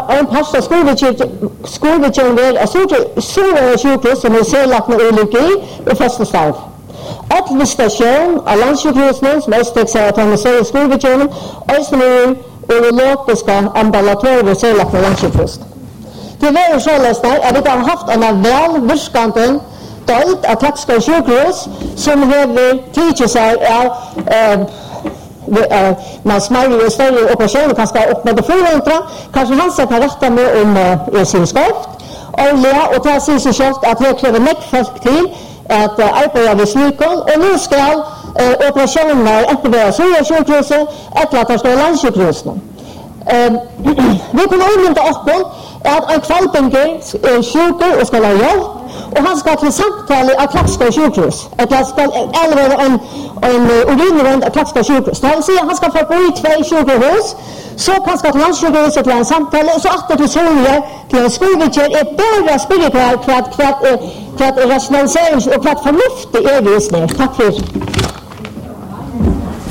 en pass av skolvedkjøringen av store sjukhus som særlagt med ulike og faste starv. Administrasjon av landssjukhusene som østek seg at han skolvedkjøringen, og urologiske ambulatorier særlagt med landssjukhusene. Det var således at vi har haft en velvirkende dølt av Klaksvik sjukhus som har tidligere seg med smærlige og større operasjoner, kanskje opp med det 400, kanskje han skal rette med sin skrift, og det sier seg selv at det krever nekk folk til at arbeide ved sykehus, og nå skal operasjonene enten være Sjukhusene, eller at det skal være landssjukehusene. Vi kunne omvinde oss at en kvalpinger er syker og skal ha hjelp, og han skal til samtale av Klaksvik sjukhus. At han skal allerede en urinrund av Klaksvik sjukhus. Det vil si at han skal få bo i 2 sjukhus, så kan han skal til landssjukehuset til en samtale, og så atter til Solje til en skolevedkjør. Jeg bare spør hva rationalisering og hva fornuftig er det i snitt. Takk for.